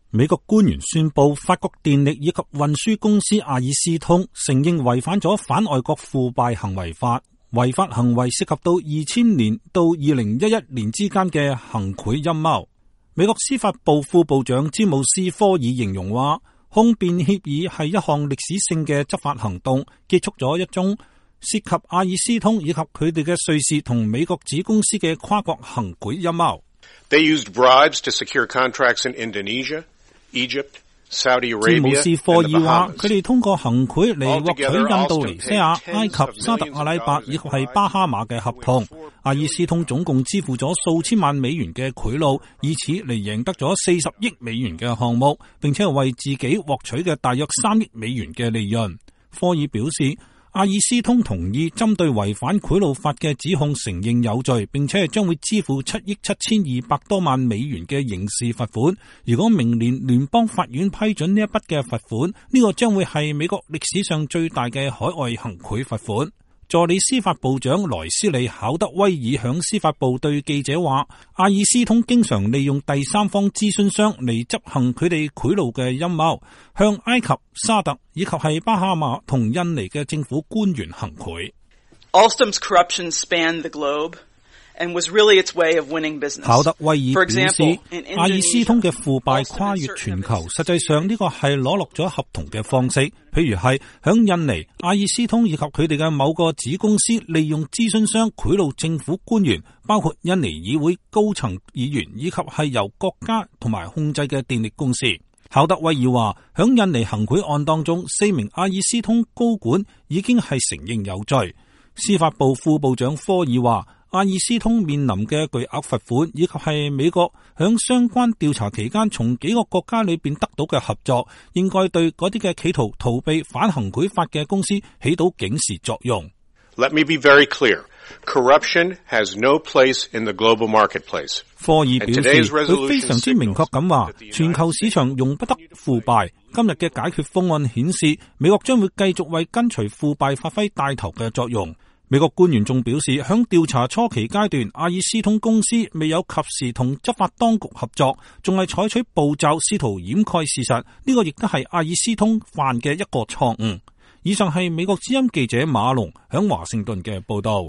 美國官員宣布，法國電力以及運輸公司阿爾斯通承認違反咗反外國腐敗行為法，違法行為涉及到2000年到2011年之間嘅行賄陰謀。美國司法部副部長詹姆斯科爾形容話，控辯協議係一項歷史性嘅執法行動，結束咗一宗涉及阿爾斯通以及佢哋嘅瑞士同美國子公司嘅跨國行賄陰謀。 They used bribes to secure contracts in Indonesia, Egypt, Saudi Arabia, 詹姆斯科爾話，佢哋通過行賄嚟獲取印度尼西亞、埃及、沙特阿拉伯以及係巴哈馬嘅合同。阿爾斯通總共支付咗數千萬美元嘅賄賂，以此嚟贏得咗40億美元嘅項目，並且係為自己獲取嘅大約3億美元嘅利潤。科爾表示，阿爾斯通同意針對違反賄賂法嘅指控承認有罪，並且係將會支付7億7200多萬美元嘅刑事罰款。如果明年聯邦法院批准呢一筆嘅罰款，呢個將會係美國歷史上最大嘅海外行賄罰款。助理司法部長萊斯利考德威爾響司法部對記者話，阿爾斯通經常利用第三方諮詢商嚟執行佢哋賄賂嘅陰謀，向埃及、沙特以及係巴哈馬同印尼嘅政府官員行賄。 Alstom's corruption spanned the globe and was really its way of winning business. 考德威爾表示，阿爾斯通嘅腐敗跨越全球，實際上呢個係攞落咗合同嘅方式，譬如係響印尼，阿爾斯通以及佢哋嘅某個子公司利用諮詢商賄賂政府官員，包括印尼議會高層議員以及係由國家同埋控制嘅電力公司。考德威爾話，響印尼行賄案當中，4名阿爾斯通高管已經係承認有罪。司法部副部長科爾話，阿爾斯通面臨嘅巨額罰款，以及係美國響相關調查期間從幾個國家裏邊得到嘅合作，應該對嗰啲嘅企圖逃避反行賄法嘅公司起到警示作用。 Let me be very clear. Corruption has no place in the global marketplace. 科爾表示，佢非常之明確咁話，全球市場容不得腐敗。今日嘅解決方案顯示，美國將會繼續為根除腐敗發揮帶頭嘅作用。美國官員仲表示，響調查初期階段，阿爾斯通公司未有及時同執法當局合作，仲係採取步驟試圖掩蓋事實，呢個亦都係阿爾斯通犯嘅一個錯誤。以上係美國之音記者馬龍響華盛頓嘅報道。